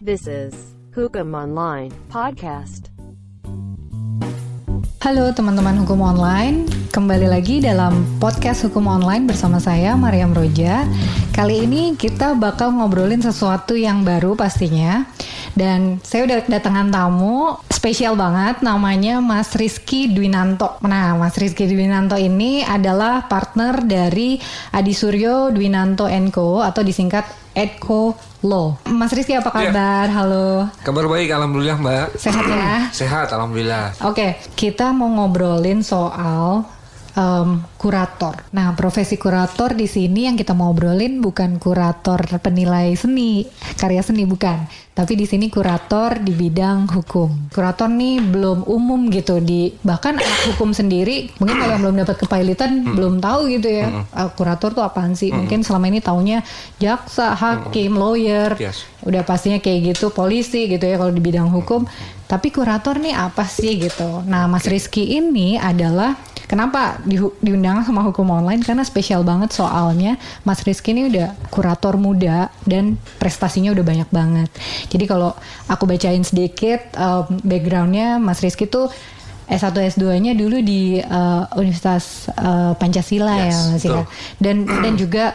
This is Hukum Online Podcast. Halo teman-teman Hukum Online, kembali lagi dalam podcast Hukum Online bersama saya Mariam Roja. Kali ini kita bakal ngobrolin sesuatu yang baru pastinya. Dan saya udah kedatangan tamu spesial banget, namanya Mas Rizky Dwinanto. Nah, Mas Rizky Dwinanto ini adalah partner dari Adi Suryo Dwinanto & Co atau disingkat Edco Law. Mas Rizky apa kabar? Ya. Halo. Kabar baik, alhamdulillah Mbak. Sehat ya? Sehat, alhamdulillah. Oke, kita mau ngobrolin soal kurator. Nah, profesi kurator di sini yang kita mau obrolin bukan kurator penilai seni, karya seni bukan. Tapi di sini kurator di bidang hukum. Kurator nih belum umum gitu bahkan anak hukum sendiri mungkin kalau yang belum dapat kepailitan belum tahu gitu ya. Kurator tuh apaan sih? Mungkin selama ini taunya jaksa, hakim, lawyer. Yes. Udah pastinya kayak gitu, polisi gitu ya kalau di bidang hukum. Tapi kurator nih apa sih gitu. Nah, Mas Rizky ini adalah kenapa diundang sama Hukum Online? Karena spesial banget soalnya Mas Rizky ini udah kurator muda dan prestasinya udah banyak banget. Jadi kalau aku bacain sedikit backgroundnya, Mas Rizky tuh S1 S2-nya dulu di Universitas Pancasila ya Mas ya. Dan juga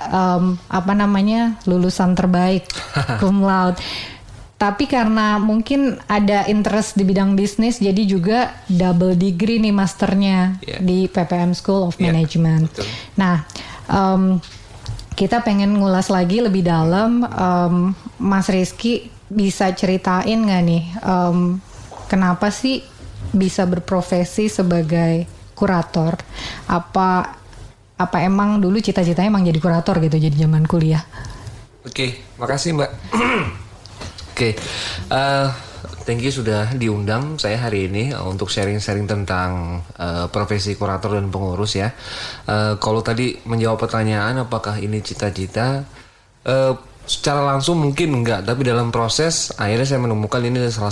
lulusan terbaik cum laude. Tapi karena mungkin ada interest di bidang bisnis, jadi juga double degree nih masternya di PPM School of Management. Nah, kita pengen ngulas lagi lebih dalam. Mas Rizky bisa ceritain nggak nih, kenapa sih bisa berprofesi sebagai kurator? Apa emang dulu cita-citanya emang jadi kurator gitu, jadi zaman kuliah? Oke, makasih Mbak. Oke, thank you sudah diundang saya hari ini untuk sharing-sharing tentang profesi kurator dan pengurus ya. Kalau tadi menjawab pertanyaan apakah ini cita-cita, secara langsung mungkin enggak, tapi dalam proses akhirnya saya menemukan ini salah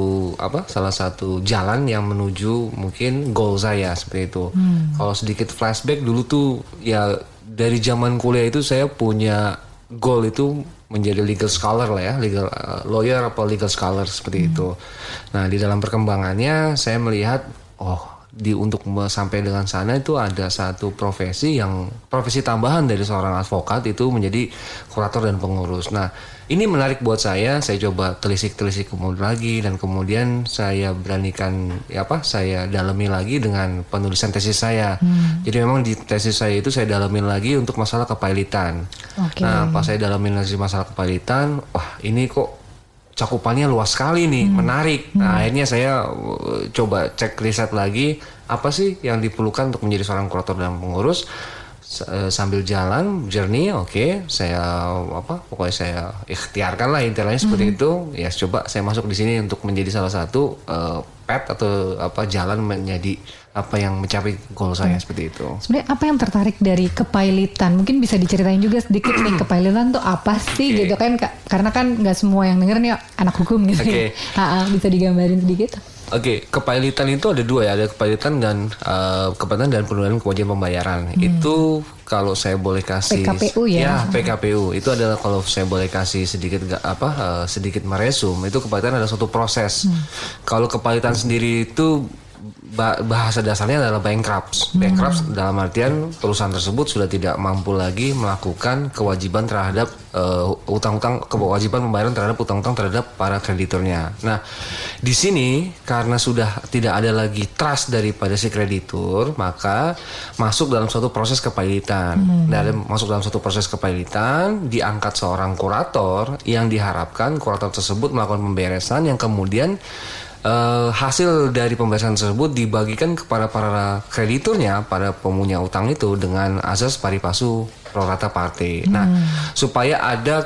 satu jalan yang menuju mungkin goal saya seperti itu. Kalau sedikit flashback dulu tuh ya dari zaman kuliah itu saya punya goal itu menjadi legal scholar lah ya, legal lawyer atau legal scholar seperti itu. Nah, di dalam perkembangannya saya melihat untuk sampai dengan sana itu ada satu profesi tambahan dari seorang advokat itu menjadi kurator dan pengurus. Nah, ini menarik buat saya coba telisik lagi dan kemudian saya beranikan saya dalami lagi dengan penulisan tesis saya. Jadi memang di tesis saya itu saya dalamin lagi untuk masalah kepailitan. Nah, pas saya dalamin lagi masalah kepailitan, ini kok cakupannya luas sekali nih, menarik. Nah, akhirnya saya coba cek riset lagi apa sih yang diperlukan untuk menjadi seorang kurator dan pengurus. Sambil jalan journey, saya pokoknya saya ikhtiarkan lah intinya seperti itu. Ya coba saya masuk di sini untuk menjadi salah satu path atau jalan menjadi yang mencapai goal saya seperti itu. Sebenarnya apa yang tertarik dari kepailitan? Mungkin bisa diceritain juga sedikit nih, kepailitan tuh apa sih gitu kan? Karena kan nggak semua yang denger nih anak hukum gitu. Bisa digambarin sedikit? Kepailitan itu ada dua ya, ada kepailitan dan penundaan kewajiban pembayaran. Itu kalau saya boleh kasih PKPU ya. PKPU itu adalah kalau saya boleh kasih sedikit meresum, itu kepailitan adalah suatu proses. Kalau kepailitan sendiri itu bahasa dasarnya adalah bankrupt. Bankrupt dalam artian perusahaan tersebut sudah tidak mampu lagi melakukan kewajiban terhadap kewajiban pembayaran terhadap utang-utang terhadap para krediturnya. Nah, di sini karena sudah tidak ada lagi trust daripada si kreditur, maka masuk dalam suatu proses kepailitan. Masuk dalam suatu proses kepailitan, diangkat seorang kurator yang diharapkan kurator tersebut melakukan pemberesan yang kemudian hasil dari pembahasan tersebut dibagikan kepada para krediturnya, pada pemunya utang itu dengan azas pari passu pro rata parte. Nah, supaya ada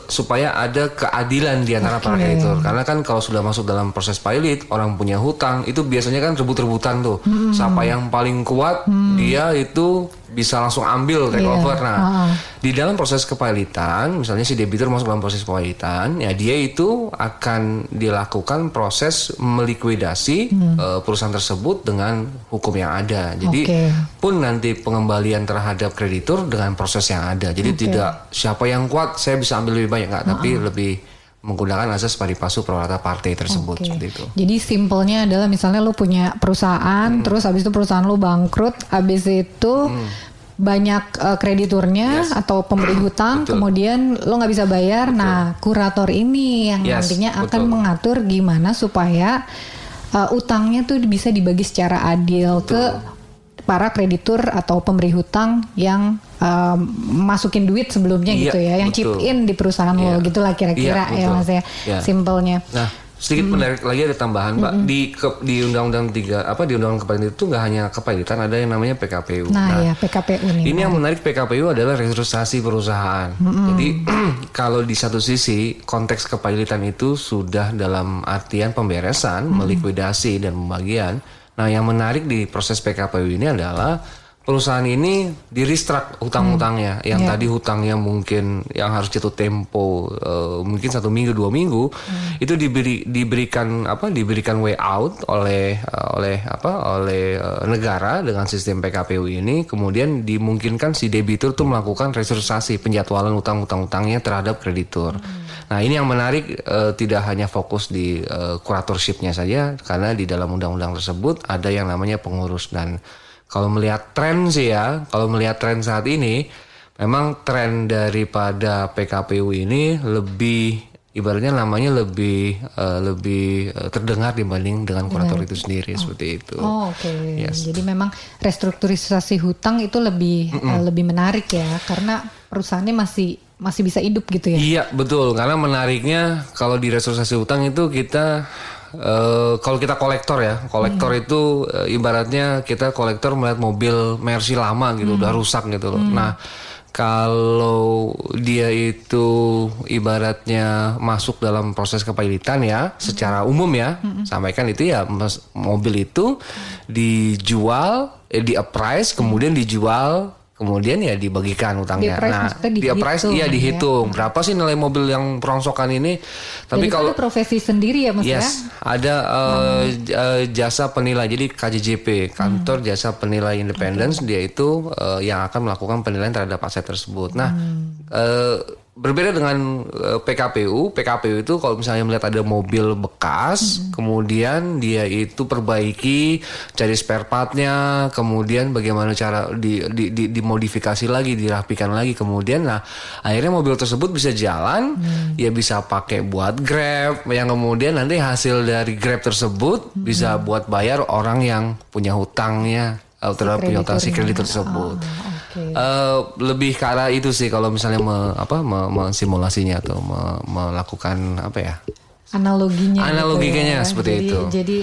keadilan di antara para kreditur. Karena kan kalau sudah masuk dalam proses pilot, orang punya hutang itu biasanya kan rebut-rebutan tuh. Siapa yang paling kuat, dia itu bisa langsung ambil take over. Nah, di dalam proses kepailitan, misalnya si debitur masuk dalam proses kepailitan, ya dia itu akan dilakukan proses melikuidasi perusahaan tersebut dengan hukum yang ada. Jadi pun nanti pengembalian terhadap kreditur dengan proses yang ada. Jadi tidak siapa yang kuat saya bisa ambil lebih banyak, tapi lebih menggunakan azas pari passu pro rata parte tersebut seperti itu. Jadi simpelnya adalah misalnya lo punya perusahaan, terus habis itu perusahaan lo bangkrut, habis itu banyak krediturnya atau pemberi hutang, kemudian lo nggak bisa bayar. Nah, kurator ini yang nantinya akan mengatur gimana supaya utangnya tuh bisa dibagi secara adil ke para kreditur atau pemberi hutang yang masukin duit sebelumnya gitu ya, yang chip in di perusahaan lo gitulah kira-kira ya Mas ya, simpelnya. Nah, sedikit menarik lagi ada tambahan Pak, di Undang-Undang 3 di Undang-Undang Kepailitan itu nggak hanya kepailitan, ada yang namanya PKPU. Nah, PKPU ini yang menarik, PKPU adalah restrukturisasi perusahaan. Jadi kalau di satu sisi konteks kepailitan itu sudah dalam artian pemberesan, melikuidasi dan pembagian. Nah, yang menarik di proses PKPU ini adalah perusahaan ini di-restruct hutang-hutangnya. Yang tadi hutangnya mungkin yang harus jatuh tempo mungkin 1 minggu 2 minggu, itu diberikan way out oleh negara dengan sistem PKPU ini. Kemudian dimungkinkan si debitur tuh melakukan restrukturisasi, penjadwalan hutang-hutangnya terhadap kreditur. Nah, ini yang menarik, tidak hanya fokus di kuratorshipnya saja, karena di dalam undang-undang tersebut ada yang namanya pengurus. Dan kalau melihat tren saat ini, memang tren daripada PKPU ini lebih, ibaratnya namanya lebih terdengar dibanding dengan kurator itu sendiri, seperti itu. Jadi memang restrukturisasi hutang itu lebih menarik ya, karena perusahaannya masih bisa hidup gitu ya. Iya, betul. Karena menariknya kalau di restrukturisasi hutang itu kita kalau kita kolektor itu ibaratnya kita kolektor melihat mobil Mercy lama gitu, udah rusak gitu loh. Nah, kalau dia itu ibaratnya masuk dalam proses kepailitan ya, secara umum ya, sampaikan itu ya, mobil itu dijual, di-appraise, kemudian dijual, kemudian ya dibagikan utangnya. Di-appraise dihitung. Berapa sih nilai mobil yang perongsokan ini? Tapi kalau ada profesi sendiri ya Mas ya? Ada jasa penilai. Jadi KJJP, kantor jasa penilai independen, dia itu yang akan melakukan penilaian terhadap aset tersebut. Nah, berbeda dengan PKPU itu kalau misalnya melihat ada mobil bekas, kemudian dia itu perbaiki, cari spare partnya, kemudian bagaimana cara dimodifikasi lagi, dirapikan lagi, kemudian akhirnya mobil tersebut bisa jalan, ya bisa pakai buat Grab, yang kemudian nanti hasil dari Grab tersebut bisa buat bayar orang yang punya hutangnya terhadap punya hutang si kreditur tersebut. Lebih ke arah itu sih kalau misalnya mensimulasinya atau melakukan analoginya gitu ya. Seperti itu. Jadi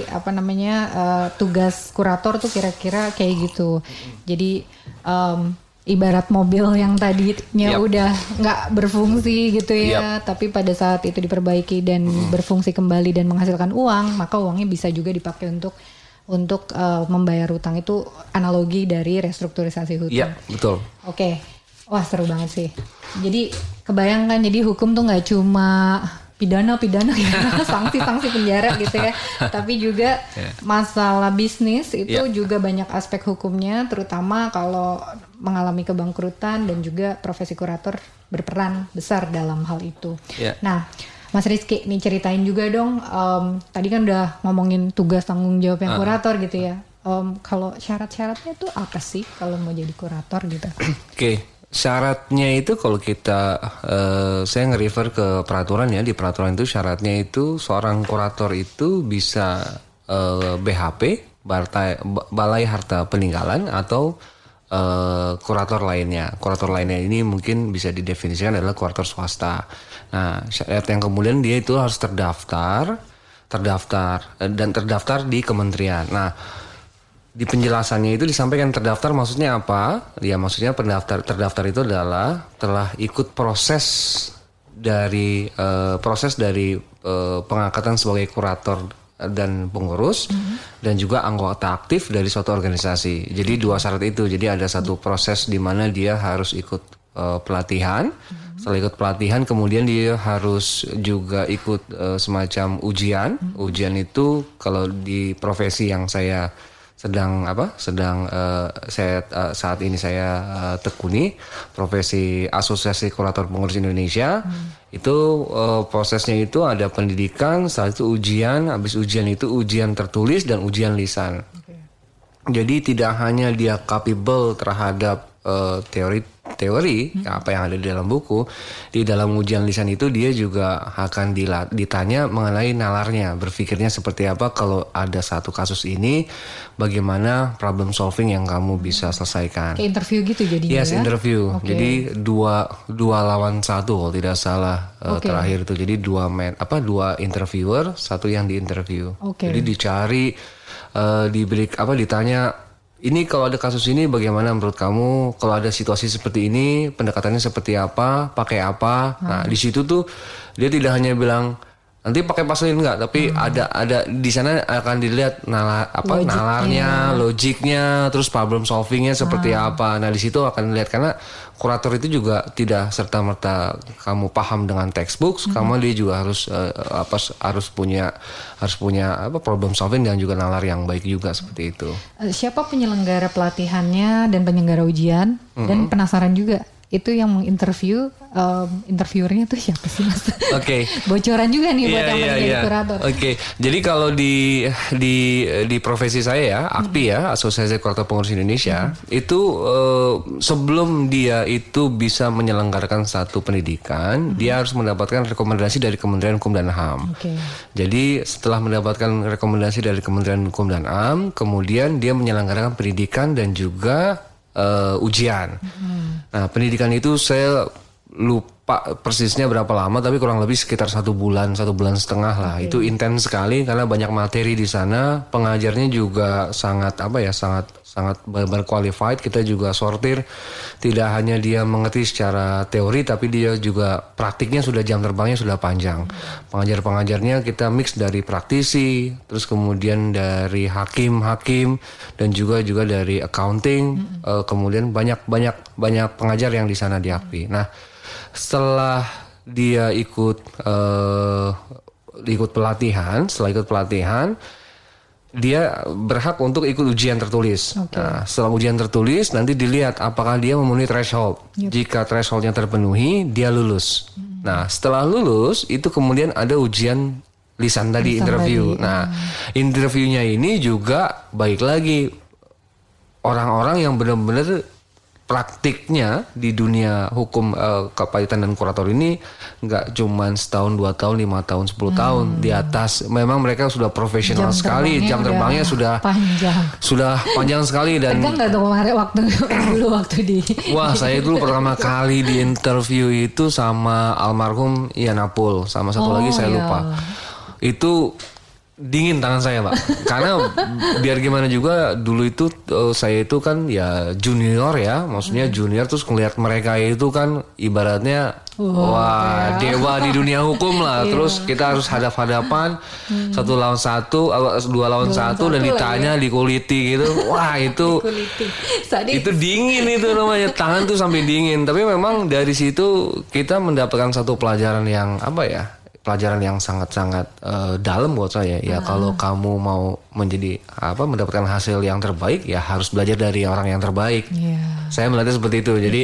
tugas kurator tuh kira-kira kayak gitu. Jadi ibarat mobil yang tadinya udah nggak berfungsi gitu ya, tapi pada saat itu diperbaiki dan berfungsi kembali dan menghasilkan uang, maka uangnya bisa juga dipakai untuk membayar hutang. Itu analogi dari restrukturisasi hutang. Iya, betul. Oke. Wah, seru banget sih. Jadi kebayangkan, jadi hukum tuh nggak cuma pidana ya, sanksi penjara gitu ya, tapi juga masalah bisnis itu juga banyak aspek hukumnya, terutama kalau mengalami kebangkrutan, dan juga profesi kurator berperan besar dalam hal itu. Nah, Mas Rizky, nih ceritain juga dong, tadi kan udah ngomongin tugas tanggung jawab yang kurator gitu ya. Kalau syarat-syaratnya tuh apa sih kalau mau jadi kurator gitu? Syaratnya itu kalau kita, saya nge-refer ke peraturan ya, di peraturan itu syaratnya itu seorang kurator itu bisa BHP, Balai Harta Peninggalan, atau kurator lainnya. Kurator lainnya ini mungkin bisa didefinisikan adalah kurator swasta. Nah, syarat yang kemudian dia itu harus terdaftar di kementerian. Nah, di penjelasannya itu disampaikan terdaftar maksudnya apa? Ya, maksudnya terdaftar itu adalah telah ikut proses dari pengangkatan sebagai kurator dan pengurus, dan juga anggota aktif dari suatu organisasi. Jadi 2 syarat itu. Jadi ada satu proses di mana dia harus ikut pelatihan. Setelah ikut pelatihan, kemudian dia harus juga ikut semacam ujian. Ujian itu kalau di profesi yang saya saat ini saya tekuni profesi Asosiasi Kurator Pengurus Indonesia. Itu prosesnya itu ada pendidikan, setelah itu ujian, habis ujian itu ujian tertulis dan ujian lisan. Jadi tidak hanya dia capable terhadap teori apa yang ada di dalam buku, di dalam ujian lisan itu dia juga akan ditanya mengenai nalarnya, berpikirnya seperti apa kalau ada satu kasus ini, bagaimana problem solving yang kamu bisa selesaikan. Kayak interview gitu jadinya. Yes, interview. Jadi dua lawan satu kalau tidak salah terakhir itu. Jadi dua interviewer, satu yang diinterview. Jadi dicari ditanya, ini kalau ada kasus ini bagaimana menurut kamu? Kalau ada situasi seperti ini, pendekatannya seperti apa? Pakai apa? Nah, di situ tuh dia tidak hanya bilang nanti pakai pasal ini enggak, tapi ada di sana akan dilihat nalarnya, logiknya, terus problem solvingnya seperti apa. Nah, di situ akan dilihat karena kurator itu juga tidak serta-merta kamu paham dengan textbooks, dia juga harus punya problem solving dan juga nalar yang baik juga seperti itu. Siapa penyelenggara pelatihannya dan penyelenggara ujian? Dan penasaran juga itu yang menginterview, interviewernya tuh siapa sih Mas? Bocoran juga nih buat yang menjadi kurator. Jadi kalau di profesi saya ya, AKPI ya, Asosiasi Kurator Pengurus Indonesia, itu sebelum dia itu bisa menyelenggarakan satu pendidikan, dia harus mendapatkan rekomendasi dari Kementerian Hukum dan HAM. Jadi setelah mendapatkan rekomendasi dari Kementerian Hukum dan HAM, kemudian dia menyelenggarakan pendidikan dan juga ujian. Nah, pendidikan itu saya lupa persisnya berapa lama, tapi kurang lebih sekitar 1 bulan setengah lah. Itu intens sekali karena banyak materi di sana. Pengajarnya juga sangat benar-benar qualified. Kita juga sortir, tidak hanya dia mengerti secara teori, tapi dia juga praktiknya sudah jam terbangnya sudah panjang. Pengajarnya kita mix dari praktisi, terus kemudian dari hakim dan juga dari accounting. Kemudian banyak pengajar yang di sana di AKPI. Nah, setelah dia ikut pelatihan, dia berhak untuk ikut ujian tertulis. Nah, setelah ujian tertulis nanti dilihat apakah dia memenuhi threshold. Jika thresholdnya terpenuhi, dia lulus. Nah, setelah lulus itu kemudian ada ujian lisan tadi, interview. Nah, interviewnya ini juga baik lagi orang-orang yang benar-benar praktiknya di dunia hukum kepahitian dan kurator ini nggak cuma setahun, 2 tahun, 5 tahun, 10 tahun di atas. Memang mereka sudah profesional sekali, jam terbangnya sudah panjang sekali. Dan tegang nggak tuh kemarin waktu di wah, saya dulu pertama kali di interview itu sama almarhum Ian Apul, sama satu lagi saya lupa. Itu dingin tangan saya, Pak. Karena biar gimana juga dulu itu saya itu kan ya junior ya, maksudnya junior, terus ngelihat mereka itu kan ibaratnya dewa di dunia hukum lah. Terus kita harus hadap-hadapan 1 lawan 1, 2 lawan 1 dan ditanya dikuliti gitu. Wah, itu dingin itu namanya, tangan tuh sampai dingin. Tapi memang dari situ kita mendapatkan satu pelajaran yang sangat-sangat dalam buat saya ya. Kalau kamu mau mendapatkan hasil yang terbaik ya harus belajar dari orang yang terbaik. Saya melihatnya seperti itu. Jadi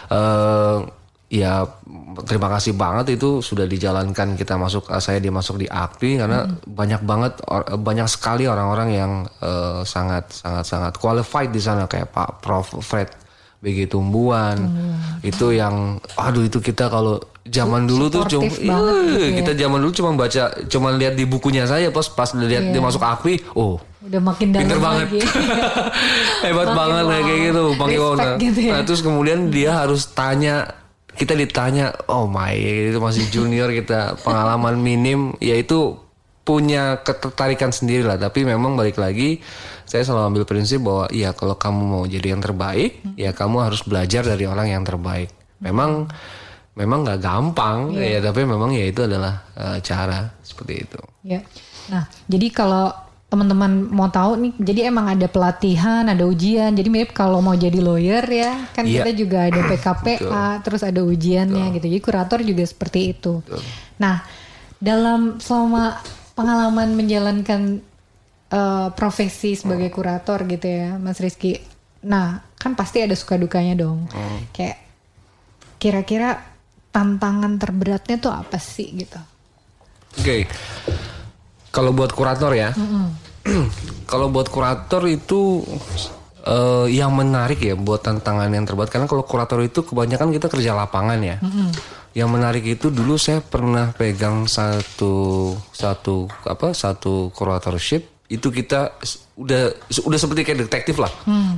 ya terima kasih banget itu sudah dijalankan, saya dimasuk di AKPI karena banyak sekali orang-orang yang sangat qualified di sana, kayak Pak Prof Fred BG Tumbuhan. Itu yang itu kita kalau zaman dulu tuh kita zaman dulu cuma lihat di bukunya saya, pas lihat dia masuk AKPI, udah makin pinter banget. Hebat banget kayak gitu, gitu ya. Nah, terus kemudian dia harus kita ditanya, itu masih junior, kita pengalaman minim, ya itu punya ketertarikan sendiri lah. Tapi memang balik lagi, saya selalu ambil prinsip bahwa ya kalau kamu mau jadi yang terbaik, ya kamu harus belajar dari orang yang terbaik. Memang nggak gampang, ya, tapi memang ya itu adalah cara seperti itu. Ya. Nah, jadi kalau teman-teman mau tahu nih, jadi emang ada pelatihan, ada ujian. Jadi mirip kalau mau jadi lawyer ya, kan kita juga ada PKPA, terus ada ujiannya gitu. Jadi kurator juga seperti itu. Nah, selama pengalaman menjalankan profesi sebagai kurator gitu ya, Mas Rizky. Nah, kan pasti ada suka dukanya dong. Kayak kira-kira tantangan terberatnya tuh apa sih gitu? Oke. Kalau buat kurator ya. Kalau buat kurator itu yang menarik ya buat tantangan yang terberat, karena kalau kurator itu kebanyakan kita kerja lapangan ya. Yang menarik itu dulu saya pernah pegang satu kuratorship, itu kita udah seperti kayak detektif lah.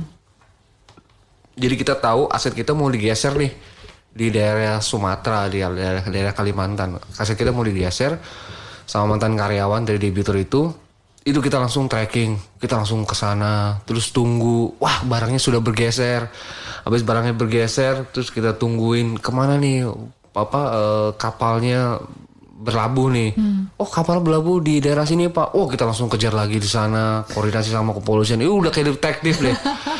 Jadi kita tahu aset kita mau digeser nih di daerah Sumatera, di daerah Kalimantan. Aset kita mau digeser sama mantan karyawan dari debitur itu kita langsung tracking, kita langsung ke sana, terus tunggu, wah barangnya sudah bergeser. Habis barangnya bergeser, terus kita tungguin kemana nih, kapalnya berlabuh nih. Oh kapal berlabuh di daerah sini Pak. Oh kita langsung kejar lagi di sana, koordinasi sama kepolisian. Udah kayak detektif deh.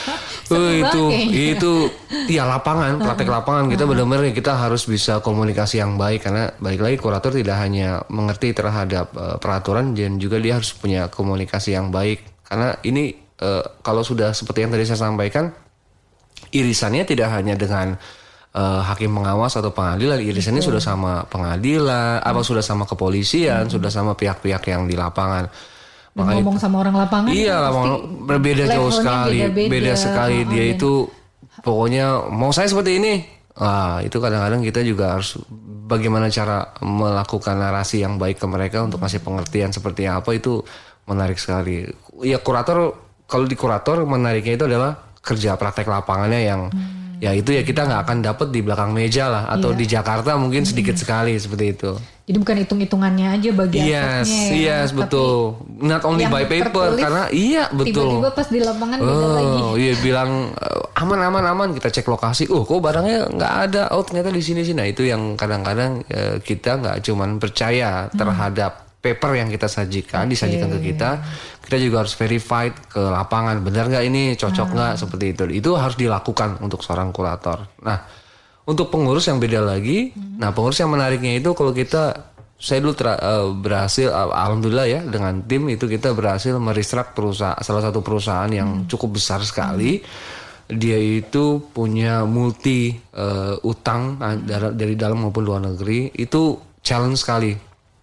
itu ya lapangan, praktek lapangan kita benar-benar kita harus bisa komunikasi yang baik, karena balik lagi kurator tidak hanya mengerti terhadap peraturan, dan juga dia harus punya komunikasi yang baik, karena ini kalau sudah seperti yang tadi saya sampaikan, irisannya tidak hanya dengan hakim pengawas atau pengadilan, irisannya sudah sama pengadilan, sudah sama kepolisian, sudah sama pihak-pihak yang di lapangan. Makanya ngomong sama orang lapangan, iya lapangan berbeda jauh sekali, beda sekali. Dia itu pokoknya mau saya seperti ini. Itu kadang-kadang kita juga harus bagaimana cara melakukan narasi yang baik ke mereka untuk kasih pengertian seperti apa, itu menarik sekali. Ya kurator, kalau di kurator menariknya itu adalah kerja praktek lapangannya yang ya itu ya kita nggak akan dapat di belakang meja lah, atau di Jakarta mungkin sedikit sekali seperti itu. Jadi bukan hitung-hitungannya aja bagi asetnya ya. Yes, betul. Not only by paper, karena betul. Tiba-tiba pas di lapangan beda lagi. Iya bilang aman, kita cek lokasi. Kok barangnya nggak ada. Oh ternyata di sini. Nah itu yang kadang-kadang kita nggak cuman percaya terhadap paper yang kita disajikan ke kita juga harus verified ke lapangan, benar nggak ini, cocok nggak, seperti itu. Itu harus dilakukan untuk seorang kurator. Nah, untuk pengurus yang beda lagi. Nah, pengurus yang menariknya itu kalau saya dulu berhasil, alhamdulillah ya, dengan tim itu kita berhasil merestruct salah satu perusahaan yang cukup besar sekali. Dia itu punya multi utang dari dalam maupun luar negeri. Itu challenge sekali.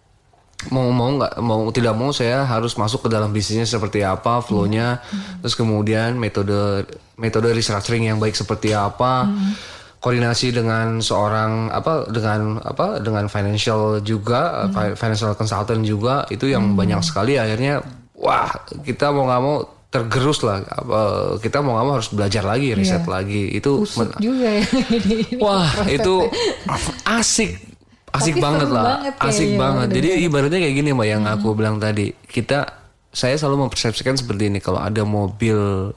Mau tidak mau saya harus masuk ke dalam bisnisnya seperti apa, flow-nya, terus kemudian metode restructuring yang baik seperti apa, koordinasi dengan dengan financial juga, financial consultant juga, itu yang banyak sekali. Akhirnya kita mau nggak mau tergerus lah, kita mau nggak mau harus belajar lagi, riset lagi. Itu juga ya. Itu asik banget lah, asik banget. Jadi ibaratnya kayak gini Mbak, yang aku bilang tadi, saya selalu mempersepsikan seperti ini. Kalau ada mobil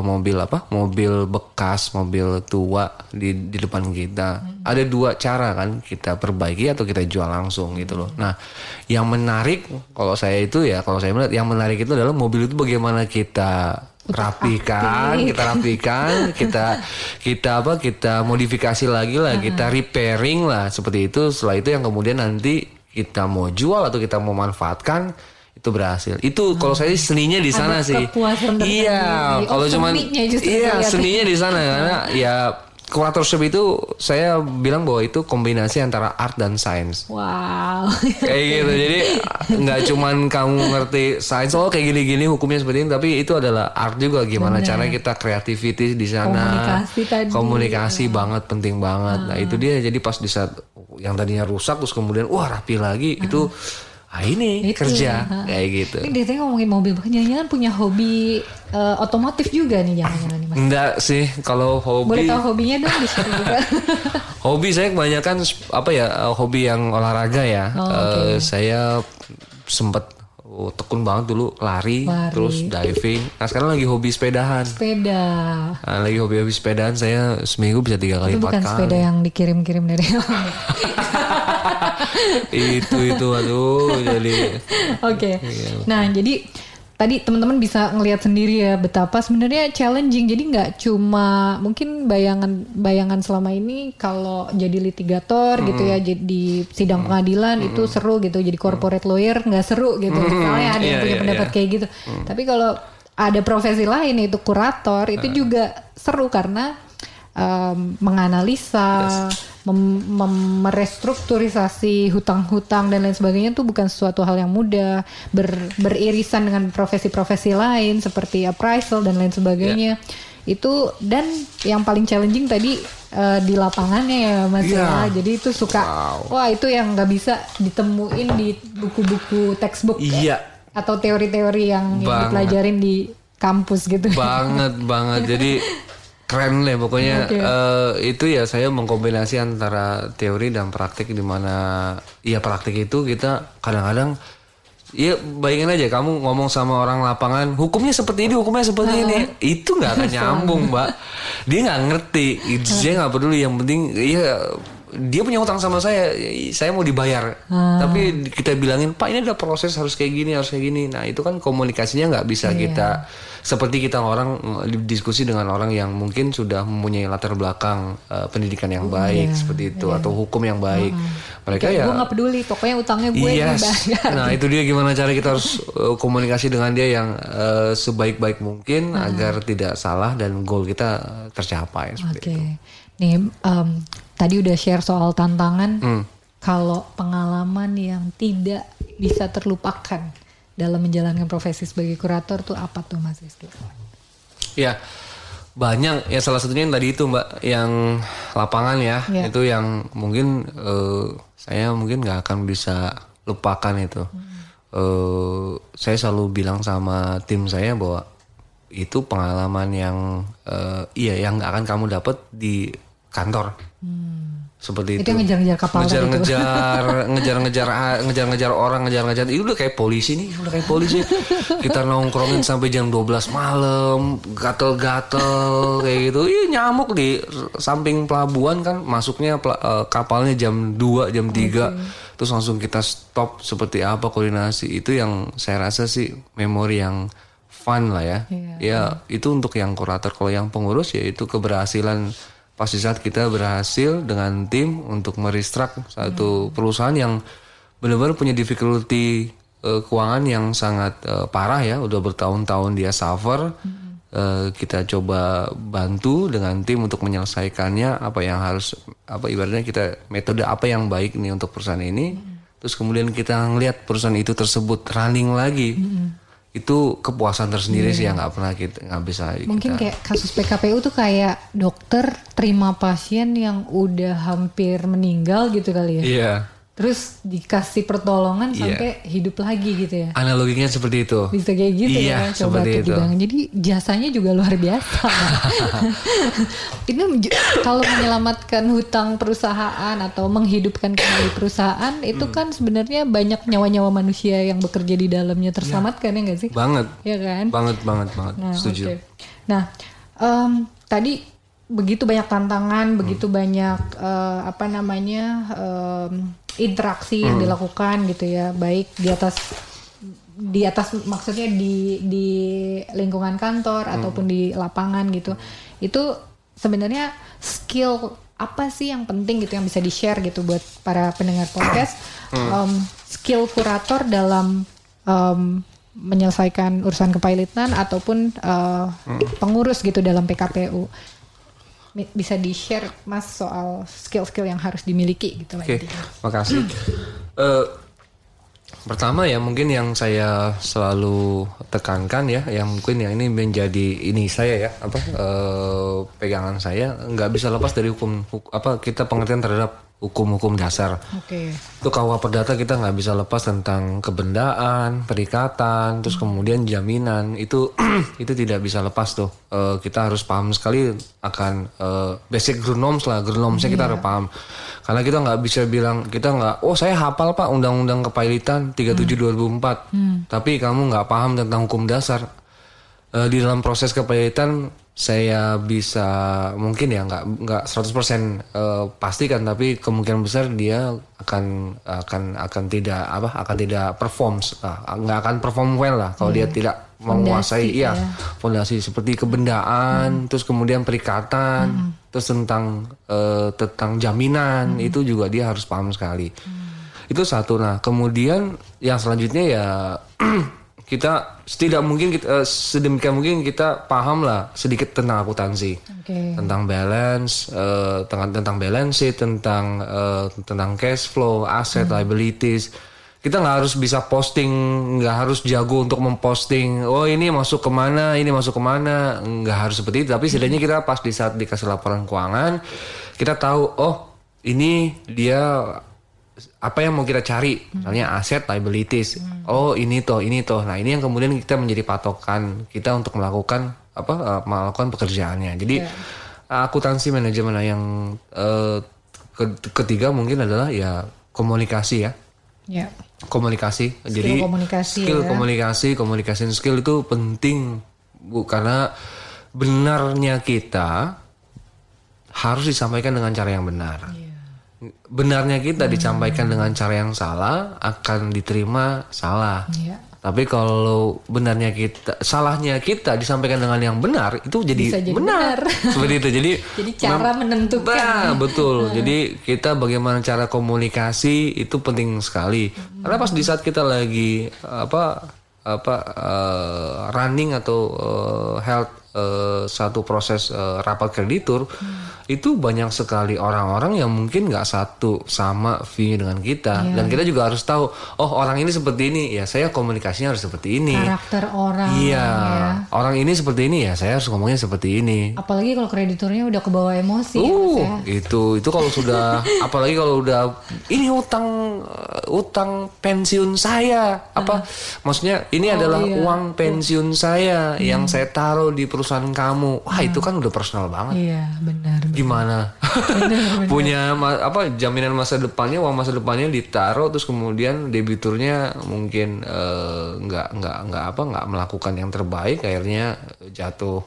bekas, mobil tua di depan kita, ada dua cara kan, kita perbaiki atau kita jual langsung gitu loh. Nah, yang menarik kalau saya melihat yang menarik itu adalah mobil itu bagaimana kita rapikan, kita modifikasi lagi lah, kita repairing lah, seperti itu. Setelah itu yang kemudian nanti kita mau jual atau kita mau manfaatkan, itu berhasil. Itu kalau saya seninya di sana sih. Iya, kalau cuman seninya di sana, karena ya kuratorship itu saya bilang bahwa itu kombinasi antara art dan sains. Wow. Kayak gitu. Jadi nggak cuman kamu ngerti sains, kayak gini-gini hukumnya seperti ini, tapi itu adalah art juga, gimana cara kita creativity di sana. Komunikasi banget, penting banget. Nah, itu dia. Jadi pas di saat yang tadinya rusak terus kemudian rapi lagi, itu ini kerja kayak gitu. Ini dia ngomongin mobil, jangan-jangan punya hobi otomotif juga nih, jangan-jangan nih Mas? Enggak sih, kalau hobi. Boleh tahu hobinya dong, di-share juga. Hobi saya kebanyakan hobi yang olahraga ya. Saya sempat tekun banget dulu lari, terus diving. Nah sekarang lagi hobi sepedahan. Lagi hobi sepedahan, saya seminggu bisa 3 kali 4 kali. Itu bukan sepeda yang dikirim-kirim dari itu aduh jadi. Oke. Nah jadi tadi teman-teman bisa ngelihat sendiri ya betapa sebenarnya challenging. Jadi nggak cuma mungkin bayangan selama ini kalau jadi litigator gitu ya, di sidang pengadilan itu seru gitu, jadi corporate lawyer nggak seru gitu. Misalnya ada yang punya pendapat kayak gitu. Tapi kalau ada profesi lain yaitu kurator itu juga seru karena menganalisa, merestrukturisasi hutang-hutang dan lain sebagainya itu bukan sesuatu hal yang mudah. Beririsan dengan profesi-profesi lain seperti appraisal dan lain sebagainya. Itu dan yang paling challenging tadi di lapangannya ya Mas ya. Jadi itu suka wah itu yang nggak bisa ditemuin di buku-buku textbook atau teori-teori yang dipelajarin di kampus gitu. Banget. Jadi keren lah pokoknya. Itu ya saya mengkombinasi antara teori dan praktik, di mana ya praktik itu kita kadang-kadang ya bayangin aja kamu ngomong sama orang lapangan hukumnya seperti ini itu nggak akan nyambung Mbak. Dia nggak ngerti, dia nggak peduli, yang penting ya dia punya utang sama saya mau dibayar. Tapi kita bilangin Pak ini ada proses harus kayak gini. Nah itu kan komunikasinya nggak bisa kita seperti kita orang diskusi dengan orang yang mungkin sudah mempunyai latar belakang pendidikan yang baik seperti itu atau hukum yang baik. Mereka gue nggak peduli, pokoknya utangnya gue yang bayar. Nah itu dia gimana cara kita harus komunikasi dengan dia yang sebaik-baik mungkin agar tidak salah dan goal kita tercapai seperti itu. Nih tadi udah share soal tantangan. Kalau pengalaman yang tidak bisa terlupakan dalam menjalankan profesi sebagai kurator tuh apa tuh Mas Rizky? Ya banyak ya, salah satunya yang tadi itu Mbak, yang lapangan ya. Itu yang mungkin saya mungkin nggak akan bisa lupakan itu. Saya selalu bilang sama tim saya bahwa itu pengalaman yang yang nggak akan kamu dapat di kantor. Seperti itu. Yang ngejar-ngejar kapal ngejar-ngejar orang, itu udah kayak polisi. Kita nongkrongin sampai jam 12 malam, gatel-gatel kayak gitu. Nyamuk di samping pelabuhan kan, masuknya kapalnya jam 2, jam 3. Terus langsung kita stop, seperti apa koordinasi. Itu yang saya rasa sih memori yang fun lah ya. Ya itu untuk yang kurator. Kalau yang pengurus ya itu keberhasilan pasti saat kita berhasil dengan tim untuk merestruct satu perusahaan yang benar-benar punya difficulty keuangan yang sangat parah ya, udah bertahun-tahun dia suffer. Kita coba bantu dengan tim untuk menyelesaikannya, ibaratnya kita metode apa yang baik nih untuk perusahaan ini. Terus kemudian kita ngelihat perusahaan itu tersebut running lagi. Itu kepuasan tersendiri sih yang nggak bisa mungkin kayak kasus PKPU tuh kayak dokter terima pasien yang udah hampir meninggal gitu kali ya. Terus dikasih pertolongan sampai hidup lagi gitu ya. Analoginya seperti itu. Bisa kayak gitu ya. Coba tuh dibilang. Jadi jasanya juga luar biasa. Ini kalau menyelamatkan hutang perusahaan atau menghidupkan kembali perusahaan itu kan sebenarnya banyak nyawa-nyawa manusia yang bekerja di dalamnya terselamatkan ya nggak sih? Banget. Ya kan? Banget. Nah, setuju. Nah, tadi begitu banyak tantangan, begitu banyak interaksi yang dilakukan gitu ya, baik di atas maksudnya di lingkungan kantor ataupun di lapangan gitu. Itu sebenarnya skill apa sih yang penting gitu yang bisa di-share gitu buat para pendengar podcast, skill kurator dalam menyelesaikan urusan kepailitan ataupun pengurus gitu dalam PKPU. Bisa di-share Mas soal skill-skill yang harus dimiliki gitu. Oke, makasih. Pertama ya mungkin yang saya selalu tekankan ya, yang mungkin yang ini menjadi saya ya, pegangan saya, nggak bisa lepas dari kita pengertian terhadap hukum-hukum dasar. Itu KUH Perdata kita nggak bisa lepas tentang kebendaan, perikatan, terus kemudian jaminan. Itu tidak bisa lepas tuh. Kita harus paham sekali akan basic ground norms-nya kita harus paham. Karena kita nggak bisa bilang, saya hafal Pak Undang-Undang Kepailitan 37 2004. Tapi kamu nggak paham tentang hukum dasar. Di dalam proses kepailitan saya bisa mungkin ya nggak 100% pastikan, tapi kemungkinan besar dia akan tidak nggak akan perform well lah kalau dia tidak menguasai fondasi seperti kebendaan, terus kemudian perikatan, terus tentang jaminan itu juga dia harus paham sekali. Itu satu. Nah kemudian yang selanjutnya ya kita sedemikian mungkin kita paham lah sedikit tentang akuntansi, tentang balance, tentang balance sheet, tentang cash flow, asset, liabilities. Kita nggak harus bisa posting, nggak harus jago untuk memposting. Oh ini masuk kemana, nggak harus seperti itu. Tapi setidaknya kita pas di saat dikasih laporan keuangan, kita tahu oh ini dia apa yang mau kita cari, misalnya aset, liabilities. Oh ini toh. Nah ini yang kemudian kita menjadi patokan kita untuk melakukan pekerjaannya. Jadi akuntansi manajemen yang ketiga mungkin adalah ya komunikasi ya. Komunikasi. Jadi communication skill itu penting karena benarnya kita harus disampaikan dengan cara yang benar. Benarnya kita disampaikan dengan cara yang salah akan diterima salah. Tapi kalau salahnya kita disampaikan dengan yang benar itu jadi benar. Seperti itu. Jadi cara menentukan. Betul. Jadi kita bagaimana cara komunikasi itu penting sekali. Karena pas di saat kita lagi running atau held satu proses rapat kreditur, itu banyak sekali orang-orang yang mungkin nggak satu sama view dengan kita, dan kita juga harus tahu orang ini seperti ini ya saya komunikasinya harus seperti ini, karakter orang orang ini seperti ini ya saya harus ngomongnya seperti ini. Apalagi kalau krediturnya udah kebawa emosi itu kalau sudah apalagi kalau udah ini utang pensiun saya maksudnya ini adalah uang pensiun saya yang saya taruh di perusahaan kamu. Itu kan udah personal banget. Iya, benar. Gimana? Benar. Punya jaminan masa depannya, uang masa depannya ditaruh terus kemudian debiturnya mungkin nggak melakukan yang terbaik, akhirnya jatuh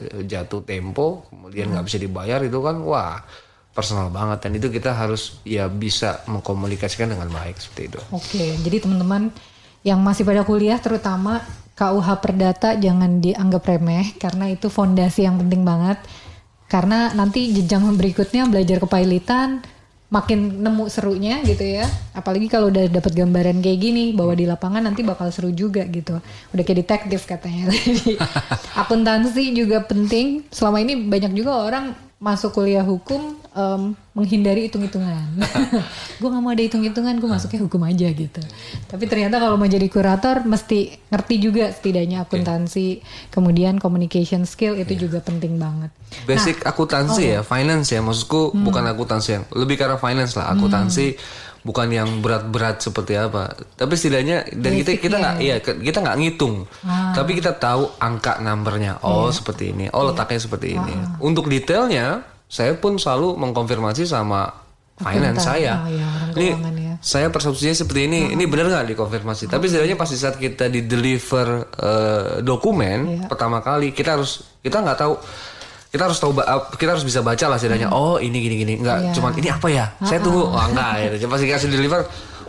tempo, kemudian nggak bisa dibayar, itu kan personal banget, dan itu kita harus bisa mengkomunikasikan dengan baik seperti itu. Oke, jadi teman-teman yang masih pada kuliah terutama KUH Perdata jangan dianggap remeh karena itu fondasi yang penting banget. Karena nanti jenjang berikutnya belajar kepailitan makin nemu serunya gitu ya. Apalagi kalau udah dapat gambaran kayak gini bahwa di lapangan nanti bakal seru juga gitu. Udah kayak detektif katanya. Jadi akuntansi juga penting. Selama ini banyak juga orang masuk kuliah hukum menghindari hitung-hitungan. Gue gak mau ada hitung-hitungan, gue masuknya hukum aja gitu. Tapi ternyata kalau mau jadi kurator mesti ngerti juga setidaknya akuntansi, kemudian communication skill itu juga penting banget. Basic akuntansi finance ya, maksudku bukan akuntansi yang lebih karena finance lah, akuntansi bukan yang berat-berat seperti apa, tapi setidaknya dan kita nggak ngitung, tapi kita tahu angka numbernya, seperti ini, letaknya seperti ini. Untuk detailnya saya pun selalu mengkonfirmasi sama finance saya. Ini saya persepsinya seperti ini benar nggak dikonfirmasi. Tapi setidaknya pas di saat kita di deliver dokumen pertama kali kita nggak tahu. Kita harus bisa baca lah setidaknya. Ini gini nggak cuman ini apa ya? Saya tunggu. Enggak ya. Pas dikasih deliver,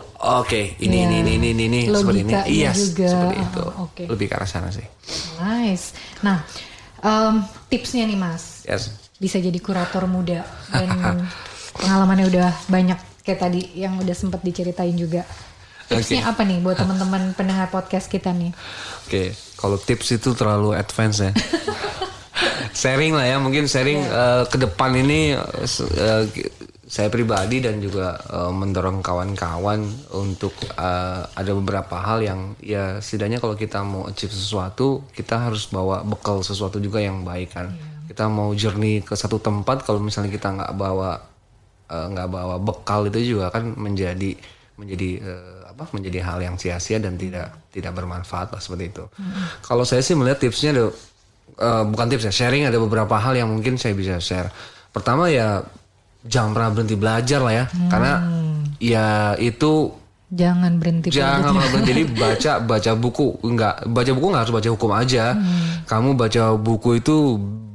ini seperti ini. Seperti itu. Lebih ke arah sana sih. Nice. Nah, tipsnya nih Mas. Yes. Bisa jadi kurator muda dan pengalamannya udah banyak kayak tadi yang udah sempat diceritain juga. Tipsnya apa nih buat teman-teman pendengar podcast kita nih? Oke, kalau tips itu terlalu advance ya. Sharing lah ya, mungkin sharing ke depan ini saya pribadi dan juga mendorong kawan-kawan untuk ada beberapa hal yang ya setidaknya kalau kita mau achieve sesuatu kita harus bawa bekal sesuatu juga yang baik kan. Kita mau journey ke satu tempat, kalau misalnya kita nggak bawa bekal itu juga kan menjadi hal yang sia-sia dan tidak bermanfaat lah seperti itu. Kalau saya sih melihat tipsnya ada bukan tips ya, sharing, ada beberapa hal yang mungkin saya bisa share. Pertama ya jangan pernah berhenti belajar lah ya, karena ya itu jangan berhenti. Jadi baca buku nggak harus baca hukum aja. Kamu baca buku itu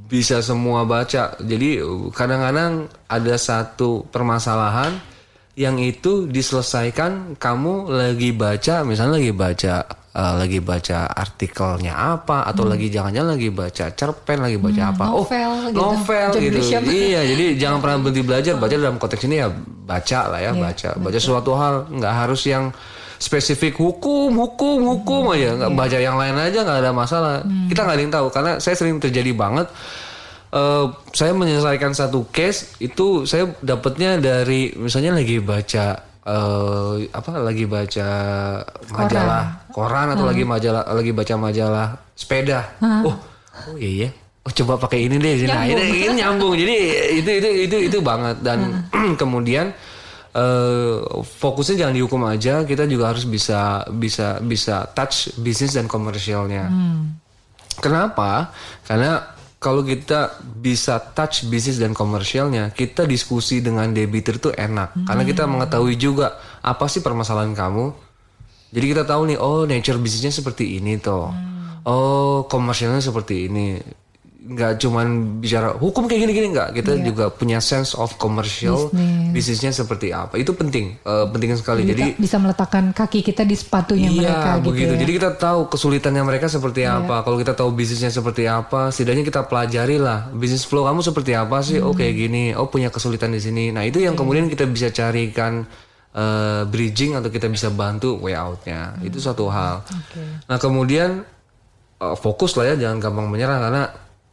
bisa semua baca. Jadi kadang-kadang ada satu permasalahan yang itu diselesaikan kamu lagi baca, misalnya lagi baca artikelnya apa, atau lagi jangan-jangan lagi baca cerpen, lagi baca apa, novel gitu. Iya, jadi jangan pernah berhenti belajar. Baca dalam konteks ini ya baca lah ya, baca suatu hal, nggak harus yang spesifik hukum aja, nggak baca yang lain aja nggak ada masalah. Kita nggak ada yang tahu, karena saya sering terjadi banget. Saya menyelesaikan satu case itu saya dapatnya dari misalnya lagi baca lagi baca majalah koran atau lagi baca majalah sepeda. Oh iya. Oh coba pakai ini deh. Nah, ini nyambung. Jadi itu banget, dan kemudian fokusnya jangan dihukum aja, kita juga harus bisa touch bisnis dan komersialnya. Kenapa? Karena kalau kita bisa touch bisnis dan komersialnya, kita diskusi dengan debitur tuh enak. Karena kita mengetahui juga apa sih permasalahan kamu. Jadi kita tahu nih, oh nature bisnisnya seperti ini toh. Oh komersialnya seperti ini. Nggak cuman bicara hukum kayak gini-gini, nggak. Kita juga punya sense of commercial bisnisnya seperti apa. Itu penting, penting sekali. Jadi bisa meletakkan kaki kita di sepatunya mereka gitu. Begitu. Jadi kita tahu kesulitannya mereka seperti apa. Kalau kita tahu bisnisnya seperti apa, setidaknya kita pelajari lah bisnis flow kamu seperti apa sih. Oh kayak gini. Oh punya kesulitan di sini. Nah itu yang kemudian kita bisa carikan bridging, atau kita bisa bantu way out-nya. Itu satu hal. Nah kemudian fokus lah ya, jangan gampang menyerah, karena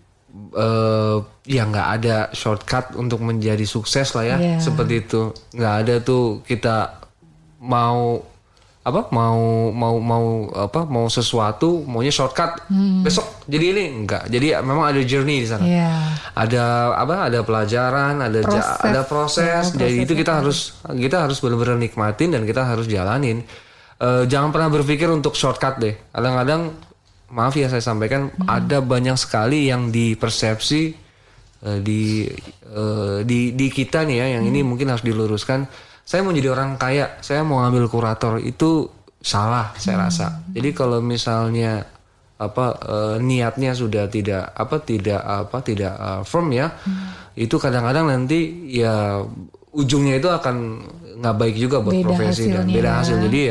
ya nggak ada shortcut untuk menjadi sukses lah ya. Seperti itu, nggak ada tuh kita mau sesuatu maunya shortcut besok jadi ini, enggak. Jadi memang ada journey di sana. Ada pelajaran, ada proses. Jadi itu kita harus benar-benar nikmatin dan kita harus jalanin. Jangan pernah berpikir untuk shortcut deh. Kadang-kadang maaf ya saya sampaikan, ada banyak sekali yang dipersepsi di kita nih ya, yang ini mungkin harus diluruskan. Saya mau jadi orang kaya, saya mau ngambil kurator, itu salah saya rasa. Jadi kalau misalnya niatnya sudah tidak firm ya, itu kadang-kadang nanti ya ujungnya itu akan nggak baik juga buat profesi dan beda hasil. Jadi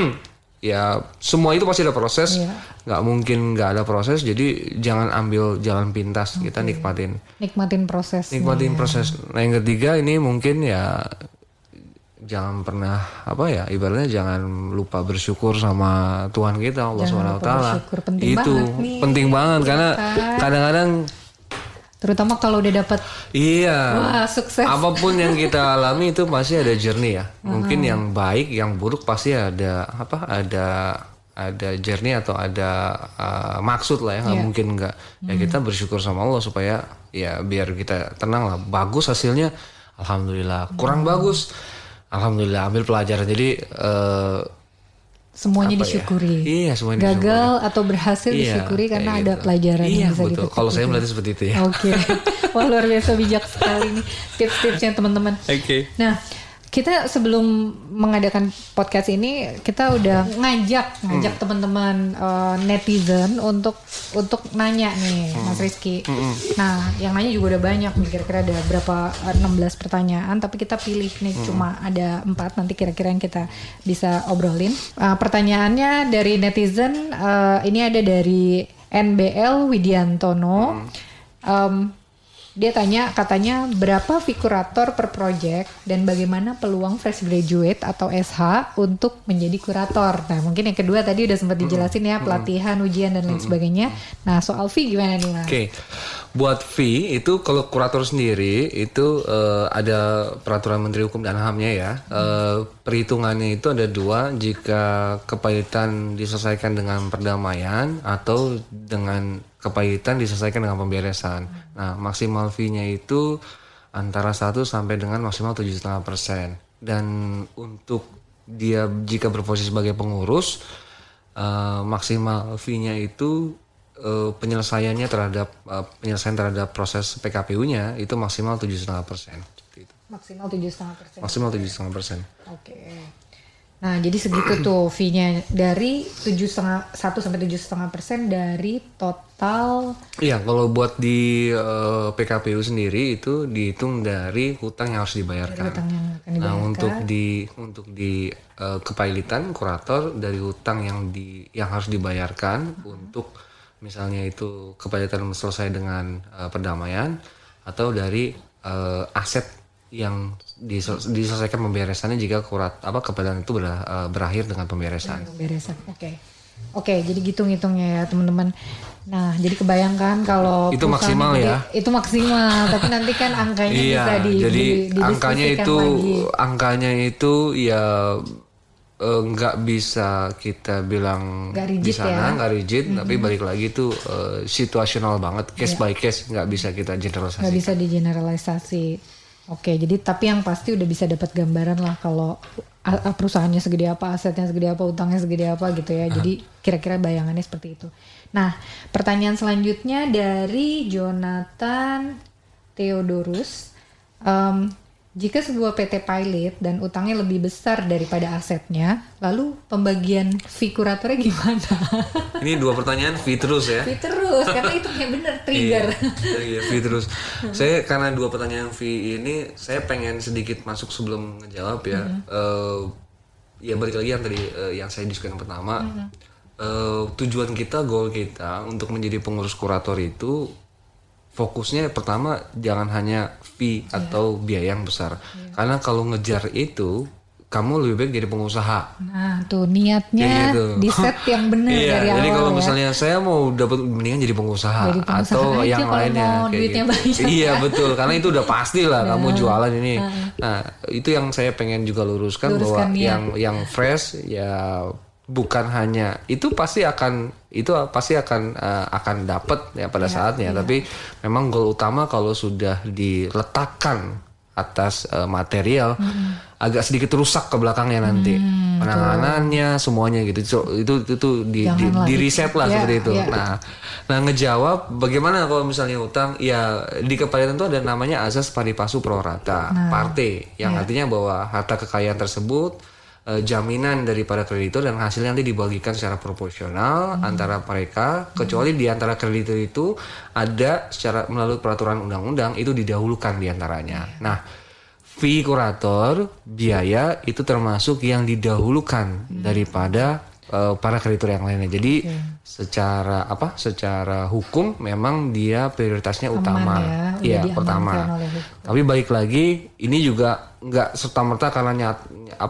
ya semua itu pasti ada proses, nggak mungkin nggak ada proses. Jadi jangan ambil jalan pintas, kita nikmatin proses. Nah yang ketiga ini mungkin ya jangan pernah ibaratnya jangan lupa bersyukur sama Tuhan kita, Allah SWT. Itu penting banget karena kadang-kadang terutama kalau udah dapat sukses, apapun yang kita alami itu pasti ada journey ya. Mungkin yang baik, yang buruk pasti ada journey atau ada maksud lah ya. Nggak mungkin nggak. Ya kita bersyukur sama Allah supaya ya biar kita tenang lah. Bagus hasilnya, alhamdulillah. Kurang bagus, alhamdulillah, ambil pelajaran. Jadi semuanya disyukuri. Iya, semuanya gagal disyukuri. Atau berhasil disyukuri karena ada pelajaran yang bisa betul. Kalau saya melihatnya seperti itu ya. Oke. Wah, luar biasa bijak sekali nih tips-tipsnya teman-teman. Nah, kita sebelum mengadakan podcast ini, kita udah ngajak teman-teman netizen untuk nanya nih, Mas Rizky. Nah, yang nanya juga udah banyak, kira-kira ada berapa 16 pertanyaan, tapi kita pilih nih cuma ada 4, nanti kira-kira yang kita bisa obrolin. Pertanyaannya dari netizen, ini ada dari NBL Widiantono. Dia katanya berapa fee kurator per project dan bagaimana peluang fresh graduate atau SH untuk menjadi kurator. Nah mungkin yang kedua tadi udah sempat dijelasin ya, pelatihan, ujian dan lain sebagainya. Nah soal fee gimana nih Mas? Oke. Buat fee itu kalau kurator sendiri itu ada peraturan Menteri Hukum dan HAM-nya ya. Perhitungannya itu ada 2, jika kepahitan diselesaikan dengan perdamaian atau dengan kepahitan diselesaikan dengan pemberesan. Nah, maksimal fee-nya itu antara 1 sampai dengan maksimal 7,5%. Dan untuk dia jika berposisi sebagai pengurus, maksimal fee-nya itu penyelesaian terhadap proses PKPU-nya itu maksimal 7,5%. Maksimal 7,5%. Maksimal 7,5%. Oke. Nah, jadi segitu tuh fee-nya dari 1 sampai 7,5% dari total. Iya, kalau buat di PKPU sendiri itu dihitung dari hutang yang harus dibayarkan. Dari hutang yang akan Nah, dibayarkan. untuk di kepailitan kurator dari hutang yang harus dibayarkan untuk misalnya itu kepailitan selesai dengan perdamaian atau dari aset yang diselesaikan pemberesannya jika kepailitan itu berakhir dengan pemberesan. Pemberesan. Oke, jadi gitu ngitungnya ya teman-teman. Nah, jadi kebayangkan kalau Itu maksimal gede, ya. Itu maksimal, tapi nanti kan angkanya Iya, bisa jadi didiskusikan lagi. angkanya itu ya nggak bisa kita bilang Nggak rigid di sana ya. nggak rigid, tapi balik lagi itu situasional banget, case by case, nggak bisa kita generalisasi. Nggak bisa digeneralisasi. Oke, jadi tapi yang pasti udah bisa dapat gambaran lah kalau perusahaannya segede apa, asetnya segede apa, utangnya segede apa gitu ya. Jadi kira-kira bayangannya seperti itu. Nah, pertanyaan selanjutnya dari Jonathan Theodorus. Jika sebuah PT pilot dan utangnya lebih besar daripada asetnya, lalu pembagian fee kuratornya gimana? Ini 2 pertanyaan fee terus ya. Fee terus, karena itu yang bener trigger. Iya, fee terus. Saya karena 2 pertanyaan fee ini, saya pengen sedikit masuk sebelum ngejawab ya. Ya balik lagi yang tadi yang saya diskusikan pertama. Tujuan kita, goal kita untuk menjadi pengurus kurator itu fokusnya pertama jangan hanya fee atau biaya yang besar. Karena kalau ngejar itu, kamu lebih baik jadi pengusaha. Nah, tuh niatnya gitu. di set yang benar dari awal. Jadi kalau ya. misalnya saya mau dapat mendingan jadi pengusaha, Jadi pengusaha atau aja yang kalau lainnya mau kayak duitnya gitu. banyak. Iya betul, karena itu udah pasti lah kamu jualan ini. Nah, itu yang saya pengen juga luruskan bahwa niat. yang fresh ya bukan hanya itu pasti akan dapat ya pada saatnya, tapi memang goal utama kalau sudah diletakkan atas material agak sedikit rusak ke belakangnya nanti penanganannya semuanya gitu. Itu di reset lah seperti itu. Nah ngejawab bagaimana kalau misalnya utang ya di kepailitan itu ada namanya azas pari passu pro rata parte yang artinya bahwa harta kekayaan tersebut jaminan daripada kreditur dan hasilnya nanti dibagikan secara proporsional antara mereka, kecuali di antara kreditur itu ada secara melalui peraturan undang-undang itu didahulukan di antaranya. Nah, fee kurator biaya itu termasuk yang didahulukan daripada para kreditur yang lainnya. Jadi secara hukum memang dia prioritasnya utama. Iya, pertama. Tapi balik lagi ini juga nggak serta-merta karena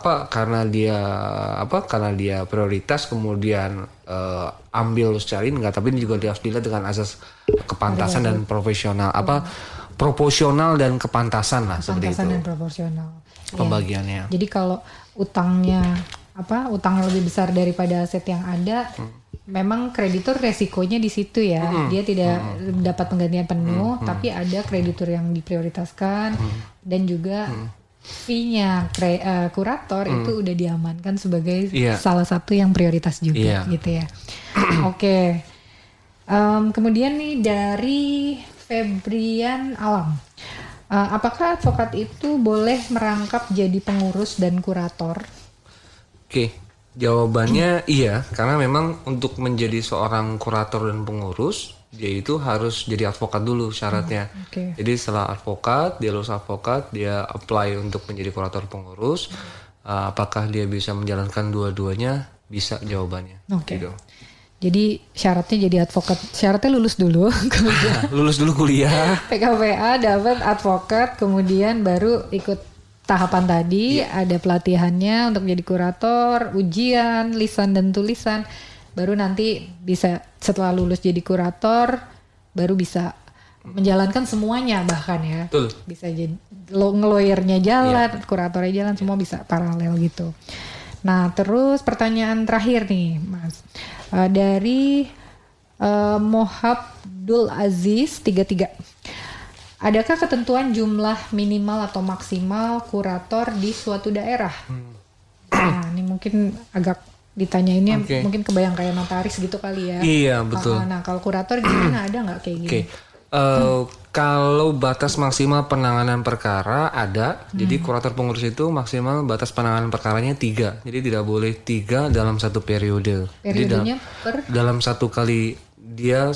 dia prioritas kemudian ambil secara ini, tapi ini juga harus dilihat dengan asas kepantasan dan proporsional dan kepantasan lah seperti itu. Dan proporsional. Pembagiannya. Jadi kalau utangnya lebih besar daripada aset yang ada, memang kreditur resikonya di situ ya. Dia tidak dapat penggantian penuh, tapi ada kreditur yang diprioritaskan dan juga fee-nya kurator itu udah diamankan sebagai salah satu yang prioritas juga gitu ya. Oke. Kemudian nih dari Febrian Alam. Apakah advokat itu boleh merangkap jadi pengurus dan kurator? Oke, jawabannya iya, karena memang untuk menjadi seorang kurator dan pengurus, dia itu harus jadi advokat dulu syaratnya. Jadi setelah advokat, dia lulus advokat, dia apply untuk menjadi kurator pengurus. Apakah dia bisa menjalankan dua-duanya? Bisa jawabannya. Gitu. Jadi syaratnya jadi advokat, syaratnya lulus dulu, kemudian lulus dulu kuliah. PKPA dapat advokat, kemudian baru ikut tahapan tadi, ada pelatihannya untuk menjadi kurator, ujian, lisan dan tulisan, baru nanti bisa setelah lulus jadi kurator, baru bisa menjalankan semuanya bahkan ya. Betul. Bisa jadi ngeloyernya jalan, kuratornya jalan, semua bisa paralel gitu. Nah terus pertanyaan terakhir nih Mas, dari Mohabdul Aziz 33. Adakah ketentuan jumlah minimal atau maksimal kurator di suatu daerah? Nah, ini mungkin agak ditanyainnya mungkin kebayang kayak notaris gitu kali ya. Iya, betul. Nah, kalau kurator gimana, ada nggak kayak gini? Kalau batas maksimal penanganan perkara ada, jadi kurator pengurus itu maksimal batas penanganan perkaranya 3. Jadi tidak boleh 3 dalam satu periode. Periodenya Jadi dalam satu kali dia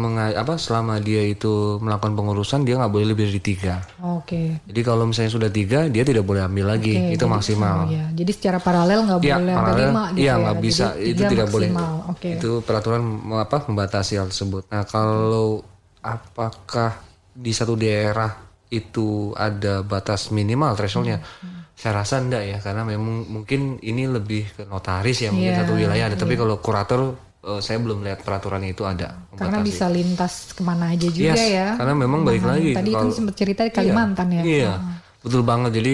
selama dia itu melakukan pengurusan dia nggak boleh lebih dari 3. Oke. Jadi kalau misalnya sudah 3 dia tidak boleh ambil lagi, itu maksimal. Ya. Jadi secara paralel nggak boleh ada 5 gitu ya. ya. Nggak bisa, itu tidak maksimal. boleh. Itu peraturan membatasi hal tersebut. Nah kalau apakah di satu daerah itu ada batas minimal thresholdnya? Saya rasa enggak ya, karena memang mungkin ini lebih ke notaris ya, mungkin satu wilayah ada. Tapi kalau kurator saya belum lihat peraturan itu ada. Karena bisa lintas kemana aja juga ya. Karena memang balik lagi. Tadi kan sempat cerita di Kalimantan ya. Iya, betul banget. Jadi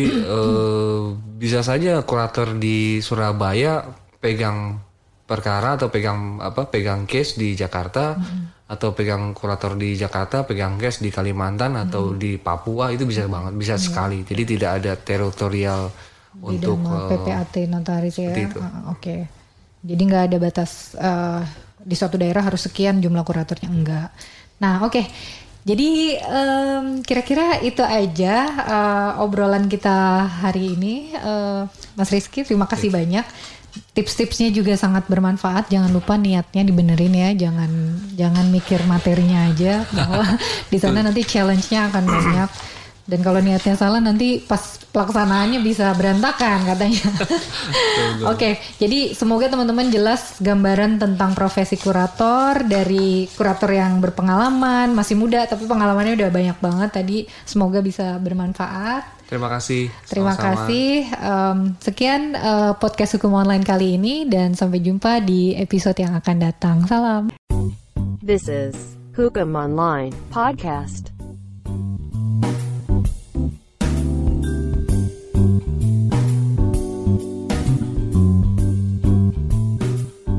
bisa saja kurator di Surabaya pegang perkara atau pegang case di Jakarta, atau pegang kurator di Jakarta, pegang case di Kalimantan atau di Papua, itu bisa banget, bisa sekali. Jadi tidak ada teritorial untuk PPAT notaris ya. Oke. Jadi nggak ada batas di suatu daerah harus sekian jumlah kuratornya, enggak. Nah, oke. Jadi kira-kira itu aja obrolan kita hari ini, Mas Rizky. Terima kasih banyak. Tips-tipsnya juga sangat bermanfaat. Jangan lupa niatnya dibenerin ya. Jangan mikir materinya aja. Bahwa di sana nanti challenge-nya akan banyak. Dan kalau niatnya salah nanti pas pelaksanaannya bisa berantakan katanya. Oke, jadi semoga teman-teman jelas gambaran tentang profesi kurator dari kurator yang berpengalaman, masih muda tapi pengalamannya udah banyak banget tadi. Semoga bisa bermanfaat. Terima kasih. Terima kasih. Sekian podcast Hukum Online kali ini dan sampai jumpa di episode yang akan datang. Salam. This is Hukum Online Podcast.